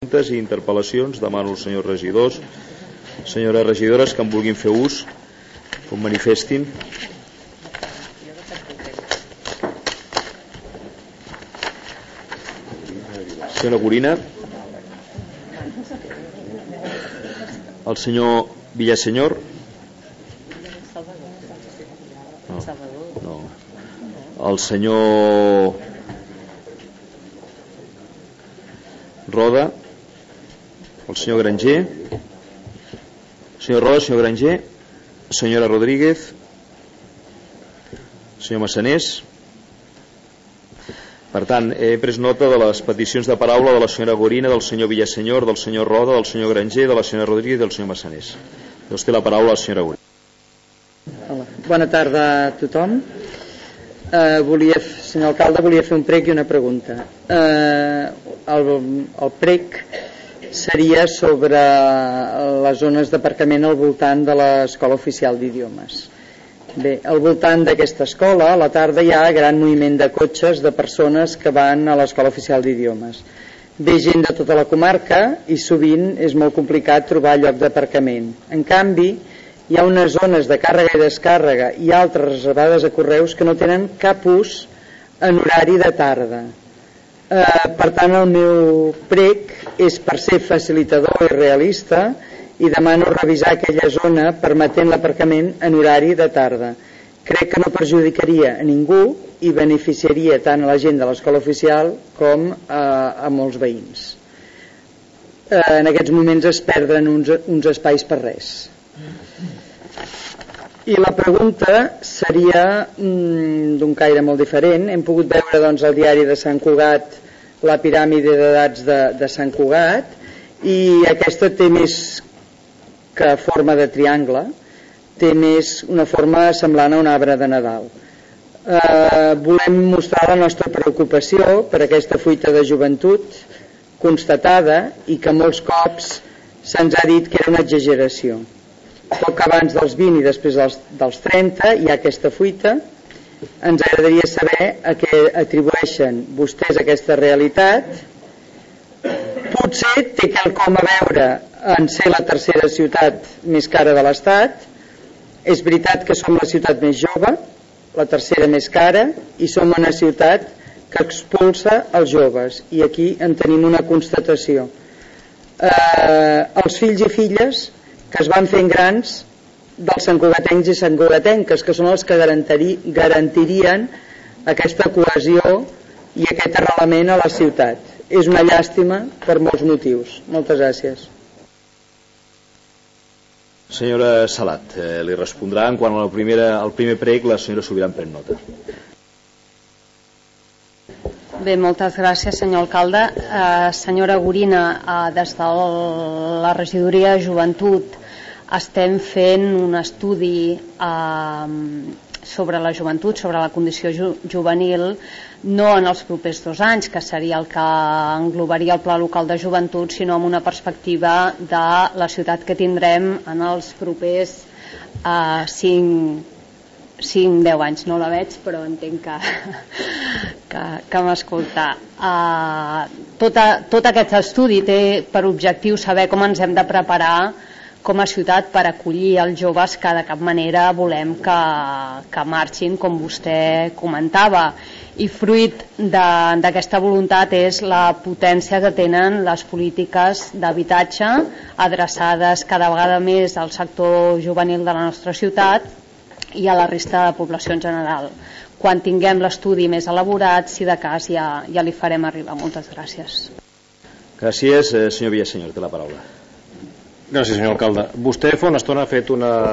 I interpel·lacions. Demano als senyors regidors, senyores regidores, que en vulguin fer ús, que ho manifestin. Senyora Gorina. El senyor Villasenyor. No. El senyor Roda. El senyor Granger. Senyor Roda, senyor Granger. Senyora Rodríguez. Senyor Massanés. Per tant, he pres nota de les peticions de paraula de la senyora Gorina, del senyor Villasenyor, del senyor Roda, del senyor Granger, de la senyora Rodríguez i del senyor Massanés. Llavors té la paraula la senyora Gorina. Hola. Bona tarda a tothom. Senyor alcalde, volia fer un prec i una pregunta. El prec seria sobre les zones d'aparcament al voltant de l'Escola Oficial d'Idiomes. Bé, al voltant d'aquesta escola, a la tarda hi ha gran moviment de cotxes de persones que van a l'Escola Oficial d'Idiomes. Ve gent de tota la comarca i sovint és molt complicat trobar lloc d'aparcament. En canvi, hi ha unes zones de càrrega i descàrrega i altres reservades a correus que no tenen cap ús en horari de tarda. Per tant, el meu prec és per ser facilitador i realista i demano revisar aquella zona permetent l'aparcament en horari de tarda. Crec que no perjudicaria a ningú i beneficiaria tant a la gent de l'escola oficial com a molts veïns. En aquests moments es perden uns espais per res. I la pregunta seria d'un caire molt diferent. Hem pogut veure al diari de Sant Cugat la piràmide d'edats de Sant Cugat i aquesta té més que forma de triangle, té més una forma semblant a un arbre de Nadal. Volem mostrar la nostra preocupació per aquesta fuita de joventut constatada i que molts cops se'ns ha dit que era una exageració. Poc abans dels 20 i després dels 30 hi ha aquesta fuita. Ens agradaria saber a què atribueixen vostès aquesta realitat. Potser té quelcom a veure en ser la tercera ciutat més cara de l'Estat. És veritat que som la ciutat més jove, la tercera més cara, i som una ciutat que expulsa els joves, i aquí en tenim una constatació. Els fills i filles que es van fent grans dels santcugatencs i santcugatenques, que són els que garantirien aquesta cohesió i aquest arrelament a la ciutat. És una llàstima per molts motius. Moltes gràcies. Senyora Salat, li respondrà en quant al primer prec la senyora Subirà en pren nota. Bé, moltes gràcies, senyor alcalde. Senyora Gorina, des de la regidoria de joventut estem fent un estudi sobre la joventut, sobre la condició juvenil, no en els propers 2 anys, que seria el que englobaria el Pla Local de Joventut, sinó amb una perspectiva de la ciutat que tindrem en els propers 5-10 anys. No la veig, però entenc que m'escolta. Tot aquest estudi té per objectiu saber com ens hem de preparar com a ciutat per acollir els joves que de cap manera volem que marxin, com vostè comentava. I fruit d'aquesta voluntat és la potència que tenen les polítiques d'habitatge adreçades cada vegada més al sector juvenil de la nostra ciutat i a la resta de població en general. Quan tinguem l'estudi més elaborat, si de cas ja li farem arribar. Moltes gràcies. Gràcies, senyor Villasenyor, té la paraula. Gràcies, senyor alcalde. Vostè fa una estona ha fet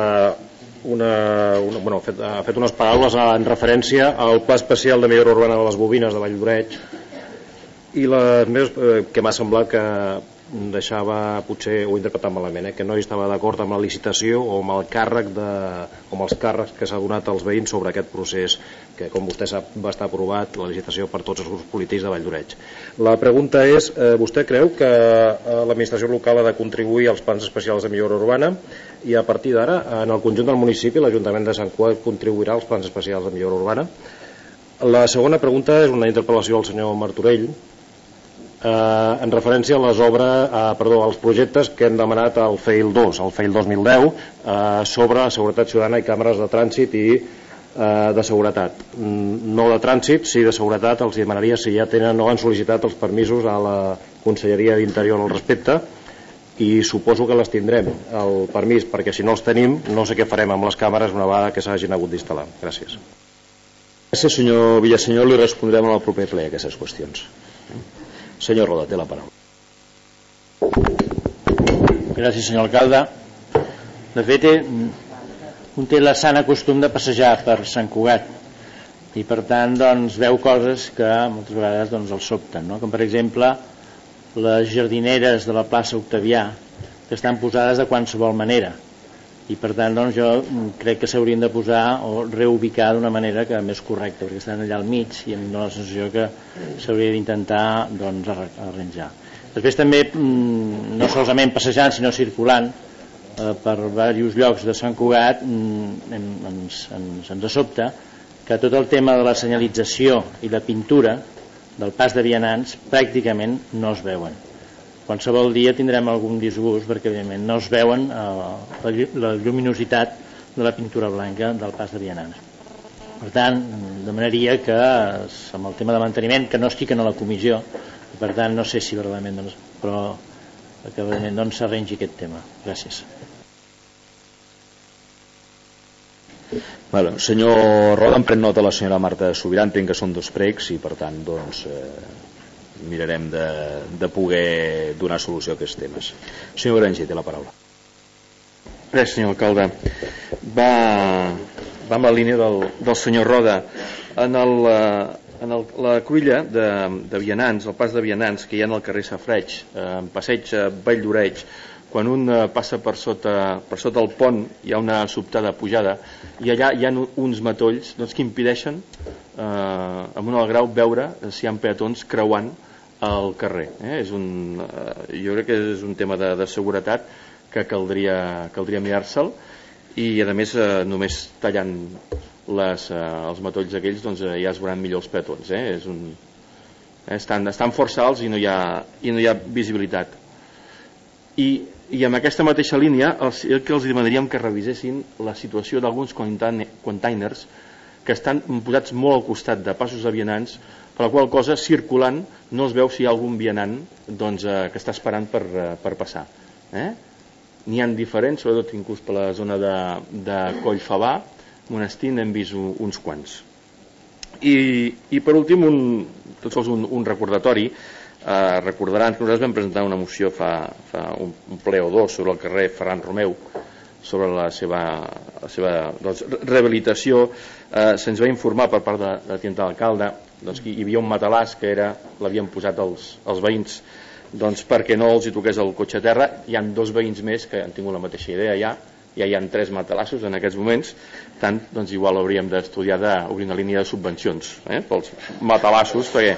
ha fet unes paraules en referència al Pla Especial de Millora Urbana de les Bobines de Vall d'Oreig, i les meves, que m'ha semblat que deixava, potser ho he interpretat malament, que no hi estava d'acord amb la licitació o amb el càrrec amb els càrrecs que s'ha donat als veïns sobre aquest procés que, com vostè sap, va estar aprovat la licitació per tots els grups polítics de Vall d'Oreig. La pregunta és, vostè creu que l'administració local ha de contribuir als plans especials de millora urbana i a partir d'ara, en el conjunt del municipi, l'Ajuntament de Sant Cugat contribuirà als plans especials de millora urbana? La segona pregunta és una interpel·lació al senyor Martorell en referència a les obres, als projectes que hem demanat al FEIL 2, al FEIL 2010, sobre seguretat ciutadana i càmeres de trànsit i de seguretat. No de trànsit, sí de seguretat. Els demanaria si ja tenen o han sol·licitat els permisos a la Conselleria d'Interior al respecte, i suposo que les tindrem, el permís, perquè si no els tenim no sé què farem amb les càmeres una vegada que s'hagin hagut d'instal·lar. Gràcies. Gràcies, senyor Villasenyor. Li respondrem en el proper ple a aquestes qüestions. Senyor Roda, té la paraula. Gràcies, senyor alcalde. De fet, un té la sana costum de passejar per Sant Cugat i per tant doncs, veu coses que moltes vegades doncs, el sobten, no? Com per exemple les jardineres de la plaça Octavià, que estan posades de qualsevol manera, i per tant doncs, jo crec que s'haurien de posar o reubicar d'una manera que més correcta, perquè estan allà al mig i em dóna la sensació que s'hauria d'intentar doncs, arranjar. Després també, no solament passejant sinó circulant per diversos llocs de Sant Cugat, ens sobta que tot el tema de la senyalització i la pintura del pas de vianants pràcticament no es veuen. Qualsevol dia tindrem algun disgust perquè evidentment no es veuen la lluminositat de la pintura blanca del pas de vianants. Per tant, demanaria que amb el tema de manteniment, que no estic en la comissió, i per tant no sé si verdaderament doncs, però que verdaderament doncs, s'arrangi aquest tema. Gràcies. Bueno, senyor Roda, em pren nota la senyora Marta Subirà, entenc que són dos pregs i per tant doncs, mirarem de poder donar solució a aquests temes. Senyor Granger, té la paraula. Gràcies, senyor alcalde. Va en la línia del senyor Roda. En la cruïlla de vianants, el pas de vianants que hi ha al carrer Safareig, en passeig Vall d'Oreig, quan un passa per sota el pont hi ha una sobtada pujada i allà hi ha uns matolls doncs, que impedeixen amb un alt grau veure si hi ha peatons creuant el carrer. Jo crec que és un tema de seguretat que caldria mirar-se'l i a més només tallant els matolls aquells doncs, ja es veuran millor els peatons. Estan força alts i no hi ha visibilitat. I amb aquesta mateixa línia el que els demanaríem que revisessin la situació d'alguns containers que estan posats molt al costat de passos de vianants, per la qual cosa circulant no es veu si hi ha algun vianant doncs, que està esperant per passar. N'hi ha diferents, sobretot inclús per la zona de Collfabà, Monestir, n'hem vist uns quants. I per últim tot sols un recordatori. Recordaran que nosaltres vam presentar una moció fa un ple o dos sobre el carrer Ferran Romeu, sobre la seva doncs, rehabilitació. Se'ns va informar per part de la tinenta d'alcalde doncs, que hi havia un matalàs que l'havien posat els veïns doncs, perquè no els hi toqués el cotxe a terra. Hi ha dos veïns més que han tingut la mateixa idea ja hi ha 3 matalassos en aquests moments, tant doncs, igual hauríem d'estudiar d'obrir una línia de subvencions pels matalassos, perquè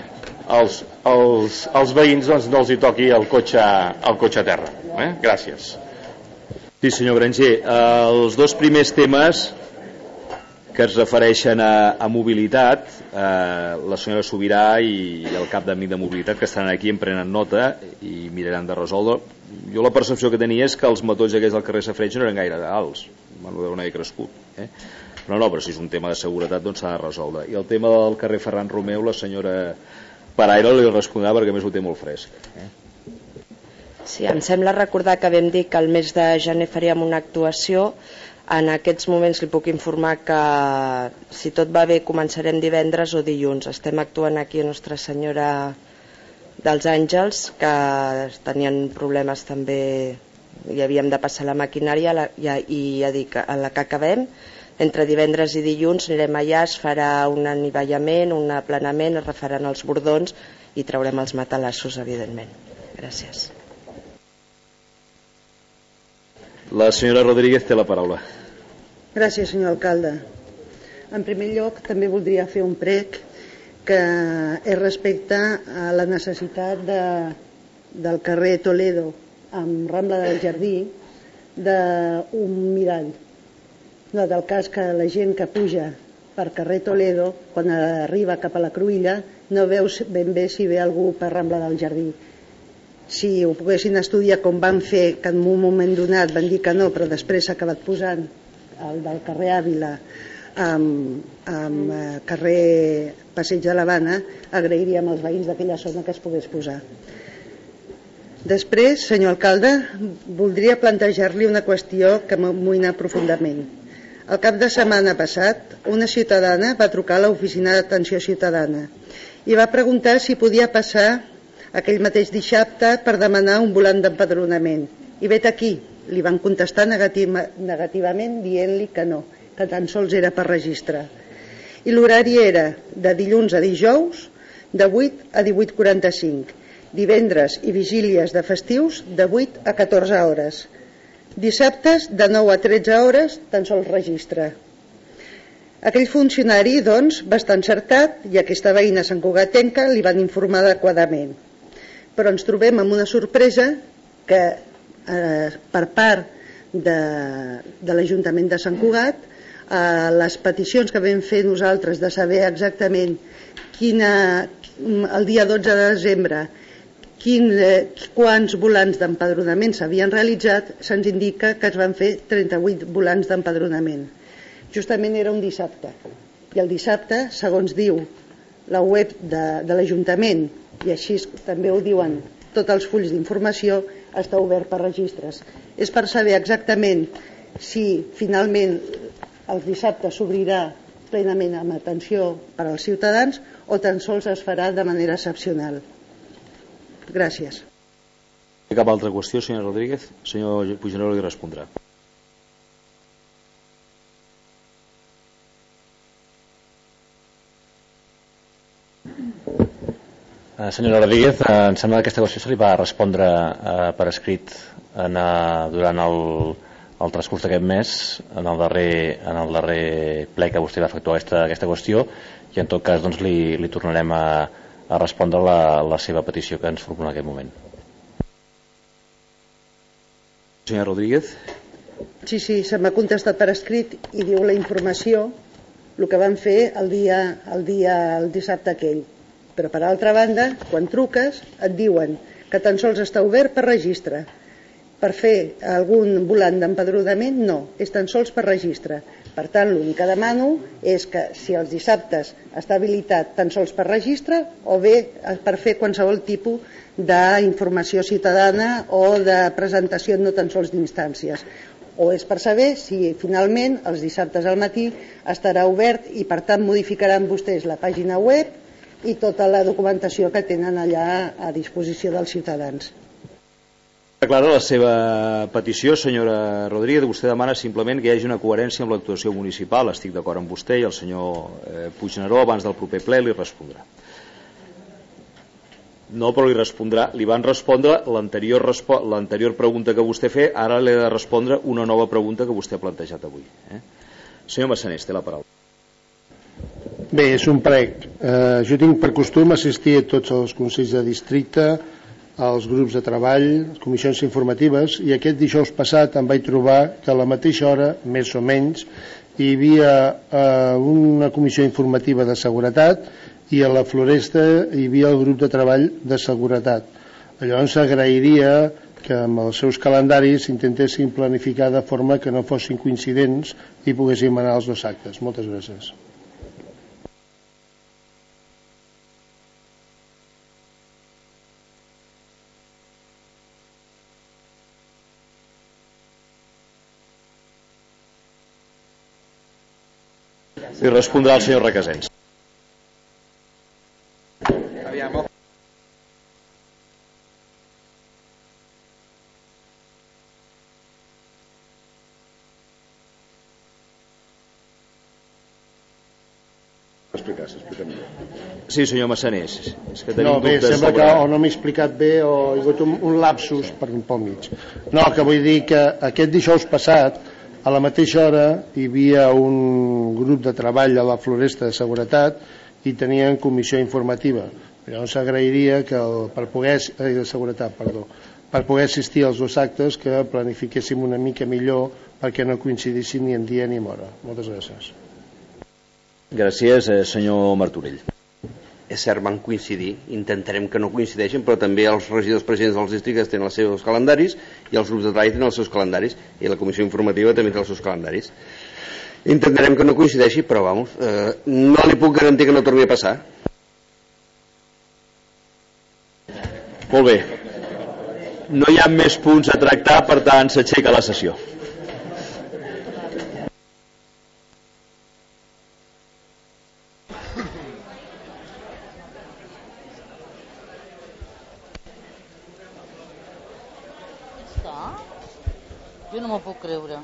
als veïns doncs, no els hi toqui el cotxe a terra. Gràcies. Sí, senyor Granger, els dos primers temes que es refereixen a mobilitat, la senyora Subirà i el cap d'amic de mobilitat que estan aquí en prenen nota i miraran de resoldre. Jo la percepció que tenia és que els matolls aquells del carrer Safareig no eren gaire alts, van deuen haver crescut. Però si és un tema de seguretat doncs s'ha de resoldre. I el tema del carrer Ferran Romeu, la senyora Paraire li respondrà perquè més ho té molt fresc. Sí, em sembla recordar que vam dir que el mes de gener faríem una actuació. En aquests moments li puc informar que si tot va bé començarem divendres o dilluns. Estem actuant aquí a Nostra Senyora dels Àngels, que tenien problemes també i havíem de passar la maquinària i ja dic, a la que acabem entre divendres i dilluns anirem allà, es farà un anivellament, un aplanament, es refaran els bordons i traurem els matalassos, evidentment. Gràcies. La senyora Rodríguez té la paraula. Gràcies, senyor alcalde. En primer lloc, també voldria fer un prec que és respecte a la necessitat del carrer Toledo amb Rambla del Jardí d'un mirall. Del cas que la gent que puja per carrer Toledo, quan arriba cap a la Cruïlla, no veus ben bé si ve algú per Rambla del Jardí. Si ho poguessin estudiar com van fer, que en un moment donat van dir que no, però després s'ha acabat posant el del carrer Àvila amb carrer Passeig de l'Havana, agrairíem als veïns d'aquella zona que es pogués posar. Després, senyor alcalde, voldria plantejar-li una qüestió que m'amoïna profundament. El cap de setmana passat, una ciutadana va trucar a l'oficina d'atenció ciutadana i va preguntar si podia passar aquell mateix dissabte per demanar un volant d'empadronament. I vet aquí, li van contestar negativament dient-li que no, que tan sols era per registre. I l'horari era de dilluns a dijous, de 8 a 18:45, divendres i vigílies de festius de 8 a 14 hores. Dissabtes de 9 a 13 hores, tan sols registre. Aquell funcionari, doncs, va estar encertat i aquesta veïna Sant Cugatenca li van informar adequadament. Però ens trobem amb una sorpresa que per part de l'Ajuntament de Sant Cugat, les peticions que vam fer nosaltres de saber exactament el dia 12 de desembre quants volants d'empadronament s'havien realitzat, se'ns indica que es van fer 38 volants d'empadronament. Justament era un dissabte, i el dissabte, segons diu la web de l'Ajuntament, i així també ho diuen tots els fulls d'informació, està obert per registres. És per saber exactament si finalment els dissabtes s'obrirà plenament amb atenció per als ciutadans o tan sols es farà de manera excepcional. Gràcies. Cap altra qüestió, senyor Rodríguez? Senyor Puigneró li respondrà. Senyor Rodríguez, em sembla que aquesta qüestió se li va respondre per escrit durant el transcurs d'aquest mes, en el darrer ple que vostè va efectuar aquesta qüestió, i en tot cas doncs, li tornarem a respondre la seva petició que ens formula en aquest moment. Senyor Rodríguez. Sí, se m'ha contestat per escrit i diu la informació el que van fer el dissabte aquell. Però per altra banda, quan truques et diuen que tan sols està obert per registre. Per fer algun volant d'empadronament no, és tan sols per registre. Per tant, l'únic que demano és que si els dissabtes està habilitat tan sols per registre o bé per fer qualsevol tipus d'informació ciutadana o de presentació no tan sols d'instàncies. O és per saber si finalment els dissabtes al matí estarà obert i per tant modificaran vostès la pàgina web i tota la documentació que tenen allà a disposició dels ciutadans. Clara la seva petició, senyora Rodríguez. Vostè demana simplement que hi hagi una coherència amb l'actuació municipal. Estic d'acord amb vostè i el senyor Puigneró abans del proper ple li respondrà. No, però li respondrà. Li van respondre l'anterior pregunta que vostè fa, ara li he de respondre una nova pregunta que vostè ha plantejat avui. Senyor Massanés, té la paraula. Bé, és un prec. Jo tinc per costum assistir a tots els consells de districte, als grups de treball, comissions informatives, i aquest dijous passat em vaig trobar que a la mateixa hora, més o menys, hi havia una comissió informativa de seguretat i a la Floresta hi havia el grup de treball de seguretat. Llavors agrairia que amb els seus calendaris intentessin planificar de forma que no fossin coincidents i poguéssim anar als dos actes. Moltes gràcies. Li respondrà el senyor Requesens. S'explica millor. Sí, senyor Massanés. No, bé, sembla que o no m'he explicat bé o hi ha hagut un lapsus pel mig. No, que vull dir que aquest dijous passat a la mateixa hora hi havia un grup de treball a la Floresta de Seguretat i tenien comissió informativa. Llavors agrairia que per poder assistir als dos actes que planifiquéssim una mica millor perquè no coincidissin ni en dia ni en hora. Moltes gràcies. Gràcies, senyor Martorell. és cert, van coincidir, intentarem que no coincideixin, però també els regidors presidents dels districtes tenen els seus calendaris i els grups de treball tenen els seus calendaris i la comissió informativa també té els seus calendaris. Intentarem que no coincideixi, però vamos, no li puc garantir que no torni a passar. Molt bé. No hi ha més punts a tractar, per tant s'aixeca la sessió. Jo no m'ho puc creure.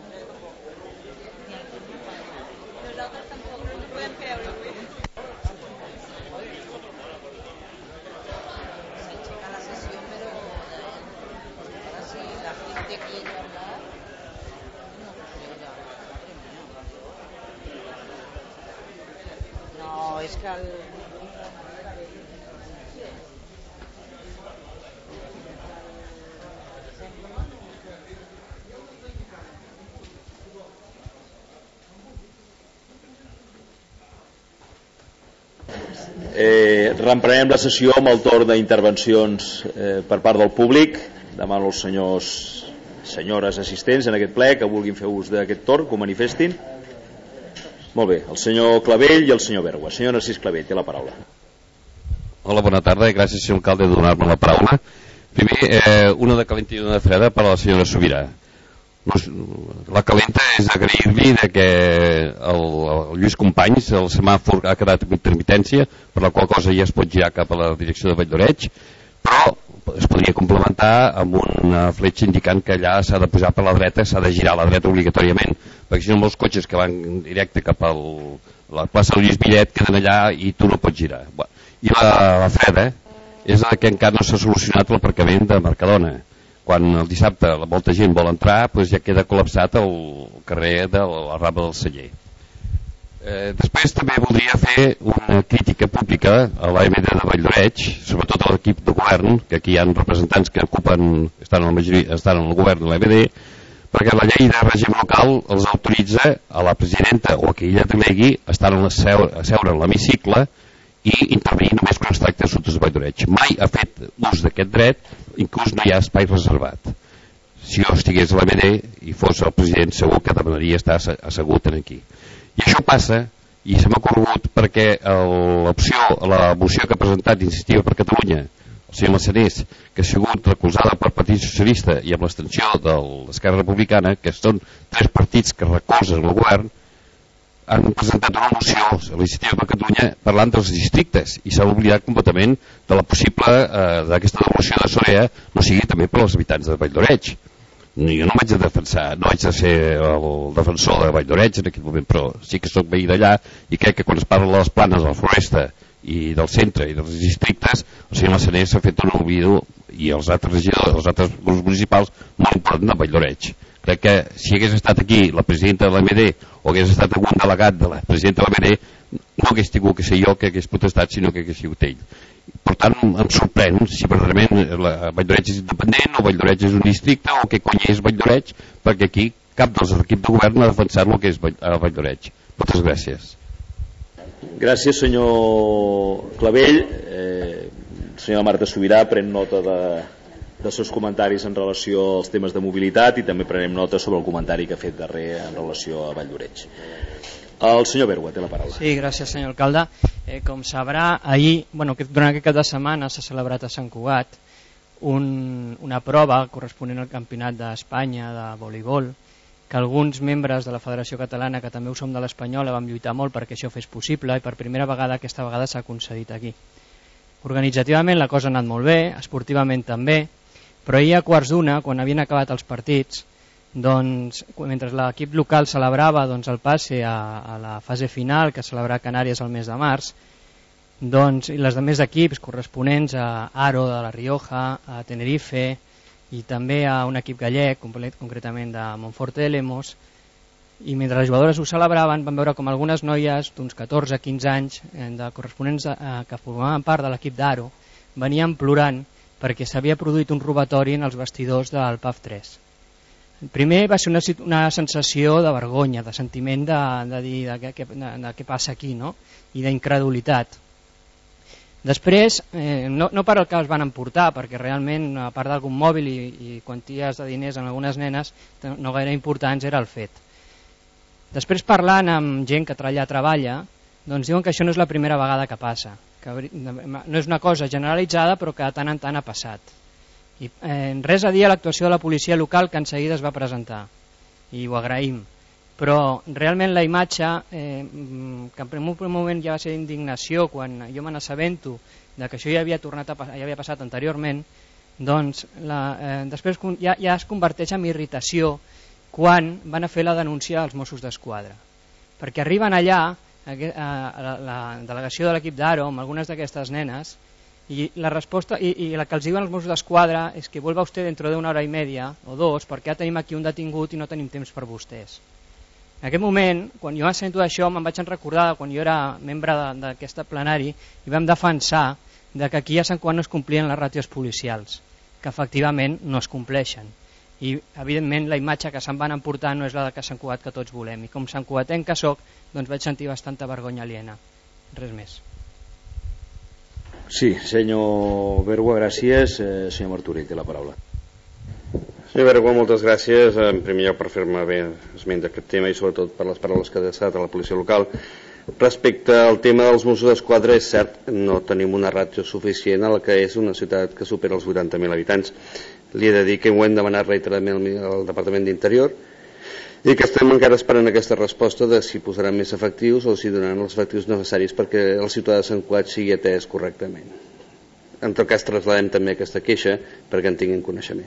Nosaltres tampoc no ho podem creure. S'aixeca la sessió, però ara si la gente quiere hablar, no puc creure. No, és que el... Reemprenem la sessió amb el torn d'intervencions per part del públic. Demano als senyores assistents en aquest ple que vulguin fer ús d'aquest torn, que ho manifestin. Molt bé, el senyor Clavell i el senyor Bergua. Senyor Narcís Clavell, té la paraula. Hola, bona tarda i gràcies, senyor alcalde, de donar-me la paraula. Primer, una de calenta i una de freda per a la senyora Subirà. La calenta és agrair-li que el Lluís Companys, el semàfor ha quedat en intermitència, per la qual cosa ja es pot girar cap a la direcció de Vall-d'Oreig, però es podria complementar amb una fletxa indicant que allà s'ha de posar per la dreta, s'ha de girar a la dreta obligatòriament, perquè si no molts cotxes que van directe cap a la plaça de Lluís Millet queden allà i tu no pots girar. I la freda és la que encara no s'ha solucionat l'aparcament de Mercadona. Quan el dissabte molta gent vol entrar, doncs ja queda col·lapsat el carrer de la Rambla del Celler. Després també voldria fer una crítica pública a l'AMD de Vall-d'Oreig, sobretot a l'equip de govern, que aquí hi ha representants que estan en el govern de l'AMD, perquè la llei de règim local els autoritza a la presidenta o a qui ella delegui a seure en l'hemicicle i intervenir només quan es tracta d'assumptes de Vall-d'Oreig. Mai ha fet ús d'aquest dret, inclús no hi ha espai reservat. Si jo estigués a l'AMD i fos el president, segur que demanaria estar assegut aquí. I això passa, i se m'ha ocorregut perquè la moció que ha presentat Iniciativa per Catalunya, el senyor Massanés, que ha sigut recolzada pel Partit Socialista i amb l'extensió de l'Esquerra Republicana, que són 3 partits que recolzen el govern, han presentat una moció a l'Iniciativa per Catalunya parlant dels districtes i s'ha oblidat completament de la possible d'aquesta devolució de Sorea no sigui també per als habitants de Vall-d'Oreig. Jo no vaig a defensar, no vaig a ser el defensor de Vall-d'Oreig en aquest moment, però sí que soc veí d'allà i crec que quan es parla de les planes de la Floresta i del centre i dels districtes, el senyor Massanés s'ha fet un oblido i els altres regidors, els altres grups municipals molt important de Vall-d'Oreig. Crec que si hagués estat aquí la presidenta de l'AMD o hagués estat algun delegat de la presidenta de l'AMD, no hagués tingut que ser jo que hagués protestat, sinó que hagués sigut ell. Per tant, em sorprèn si verdaderament Vall-d'Oreig és independent o Vall-d'Oreig és un districte o què cony és Vall-d'Oreig, perquè aquí cap dels equips de govern ha defensat el que és Vall-d'Oreig. Moltes gràcies. Gràcies, senyor Clavell. Senyora Marta Subirà pren nota dels seus comentaris en relació als temes de mobilitat i també prenem nota sobre el comentari que ha fet darrer en relació a Vall-d'Oreig. El senyor Bergua té la paraula. Sí, gràcies, senyor alcalde. Com sabrà, ahir, durant aquest cap de setmana s'ha celebrat a Sant Cugat una prova corresponent al Campionat d'Espanya de voleibol, que alguns membres de la Federació Catalana, que també ho som de l'Espanyola, vam lluitar molt perquè això fes possible i per primera vegada aquesta vegada s'ha concedit aquí. Organitzativament la cosa ha anat molt bé, esportivament també, però ahir a quarts d'una, quan havien acabat els partits, mentre l'equip local celebrava el passe a la fase final que celebrarà Canàries el mes de març, i les altres equips corresponents a Aro de la Rioja, a Tenerife i també a un equip gallec, concretament de Monforte de Lemos, i mentre les jugadores ho celebraven van veure com algunes noies d'uns 14-15 anys corresponents que formaven part de l'equip d'Aro venien plorant perquè s'havia produït un robatori en els vestidors del PAF 3. Primer va ser una sensació de vergonya, de sentiment de dir de què passa aquí, no? I d'incredulitat. Després, no per el que els van emportar, perquè realment, a part d'algun mòbil i quanties de diners en algunes nenes, no gaire importants era el fet. Després, parlant amb gent que allà treballa, doncs diuen que això no és la primera vegada que passa, que no és una cosa generalitzada, però que de tant en tant ha passat. I res a dir a l'actuació de la policia local, que en seguida es va presentar, i ho agraïm. Però realment la imatge, que en primer moment ja va ser indignació quan jo me n'assabento que això ja havia passat anteriorment, doncs després ja es converteix en irritació quan van a fer la denúncia als Mossos d'Esquadra, perquè arriben allà a la delegació de l'equip d'Aro amb algunes d'aquestes nenes i la resposta i la que els diuen els Mossos d'Esquadra és que vuelva usted dentro de una hora y media o dos perquè ja tenim aquí un detingut i no tenim temps per vostès. En aquest moment, quan jo sento això, me'n vaig recordar quan jo era membre d'aquest plenari i vam defensar que aquí a Sant Cugat no es complien les ràtios policials, que efectivament no es compleixen. I evidentment la imatge que se'n van emportar no és la de Sant Cugat que tots volem. I com Sant Cugatenc que soc, doncs vaig sentir bastanta vergonya aliena. Res més. Sí, senyor Bergua, gràcies. Senyor Martorell, té la paraula. Senyor Bergua, moltes gràcies. En primer lloc per fer-me bé esment d'aquest tema i sobretot per les paraules que ha deixat a la policia local. Respecte al tema dels Mossos d'Esquadra, és cert, no tenim una ràtio suficient a la que és una ciutat que supera els 80.000 habitants. Li he de dir que ho hem demanat reiteradament al Departament d'Interior i que estem encara esperant aquesta resposta de si posaran més efectius o si donaran els efectius necessaris perquè el ciutadà de Sant Cugat sigui atès correctament. En tot cas, trasladem també aquesta queixa perquè en tinguin coneixement.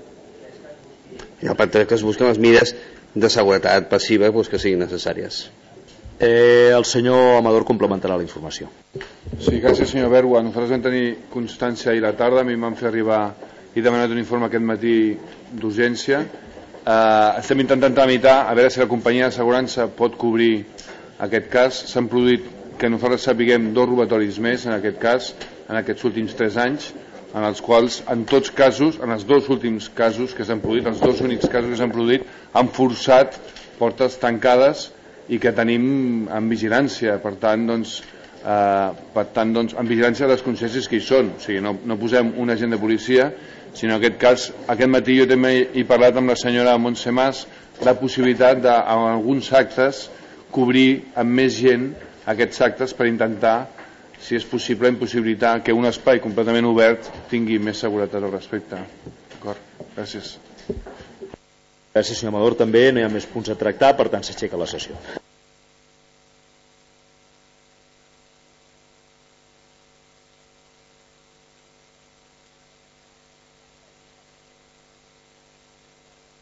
I el pacte que es busquen les mesures de seguretat passiva que siguin necessàries. El senyor Amador complementarà la informació. Sí, gràcies senyor Bergua. Nosaltres vam tenir constància ahir a la tarda, a mi em van fer arribar i demanat un informe aquest matí d'urgència. Estem intentant tramitar a veure si la companyia d'assegurança pot cobrir aquest cas. S'han produït, que nosaltres sapiguem, 2 robatoris més en aquest cas, en aquests últims 3 anys, en els quals, en tots casos, en els 2 últims casos que s'han produït, els 2 únics casos que s'han produït, han forçat portes tancades i que tenim en vigilància. Per tant, en vigilància de les consciències que hi són. O sigui, no posem un agent de policia, sinó en aquest cas, aquest matí jo també he parlat amb la senyora Montse Mas la possibilitat en alguns actes cobrir amb més gent aquests actes per intentar, si és possible, impossibilitar que un espai completament obert tingui més seguretat al respecte. D'acord? Gràcies. Gràcies, senyor Amador. També no hi ha més punts a tractar, per tant s'aixeca la sessió.